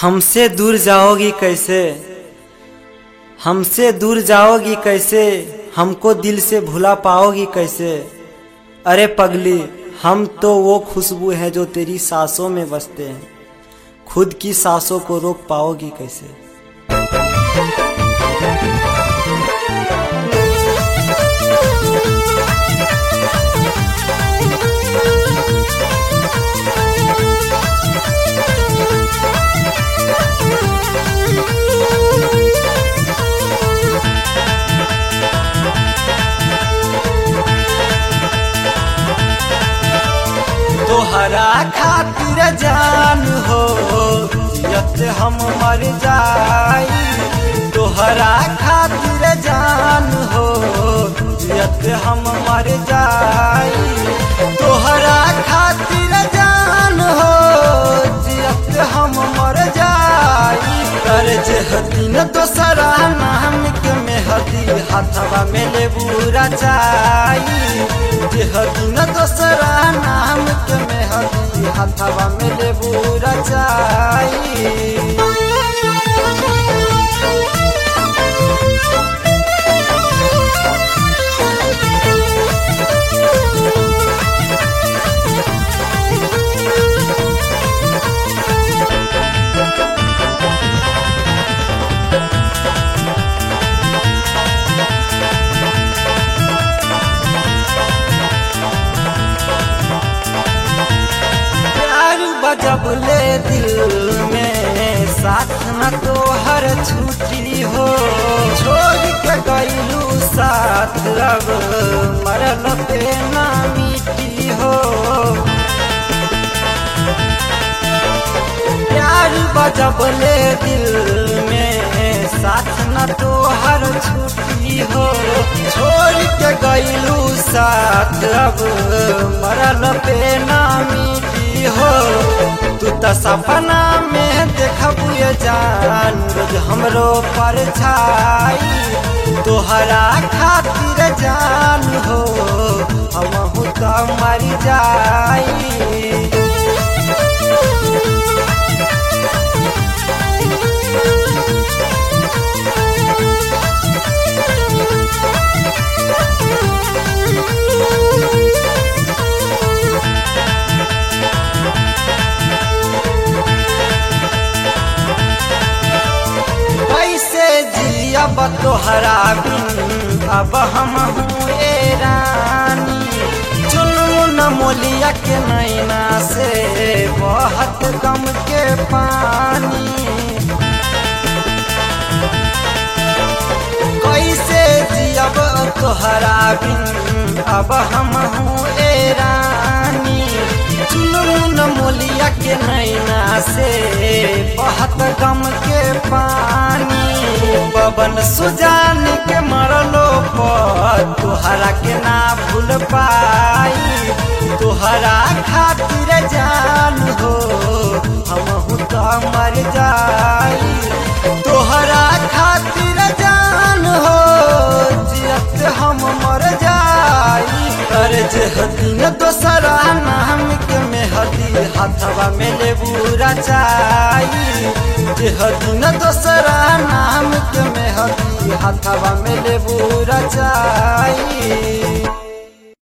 हमसे दूर जाओगी कैसे, हमसे दूर जाओगी कैसे, हमको दिल से भुला पाओगी कैसे। अरे पगली, हम तो वो खुशबू हैं जो तेरी सांसों में बसते हैं, खुद की सांसों को रोक पाओगी कैसे। तोहरा खातिर जान हो जियत हम मर जाई, तोहरा खातिर जान हो जियत हम मर जाई, तोहरा खातिर जान हो जियत हम मर जाई। कर दिन दोसरा नाम के मेहदी हाथवा में लेबूरा चाई, दिन दोसरा नाम के मेहदी हाथवा में लेबूरा चाई। जब ले दिल में साथ न तो हर छुट्टी हो, छोड़ के गईलू साथ अब मरल पे ना मिट्टी हो। प्यार बजब ले दिल में साथ न तो हर छुट्टी हो, छोड़ के गईलू साथ अब मरल पे ना मिट्टी हो। तू तो सपना में देखबू ये जान रोज हमरो पर छाई, तोहरा खातिर जान हो हमहू तो मर जाई। अब तोहरा बिन अब हम हूँ ए रानी, चुनमुन मोलिया के नैना से बहुत गम के पानी। कैसे जियब तोहरा बिन अब हम हूँ ए रानी, चुनमुन मोलिया के नैना से बहुत गम के पानी। पवन सुजान के मरलो पर तोहरा के ना भूल पाई, तोहरा खातिर जान हो हमहू तो मर जाई, तोहरा खातिर जान हो जियत हम मर जाई। कर दिन दोसरा नाम के मेहदी हाथवा में लेबूरा चाई, दिन दोसरा नाम के मेहदी हाथवा में लेबूरा चाई।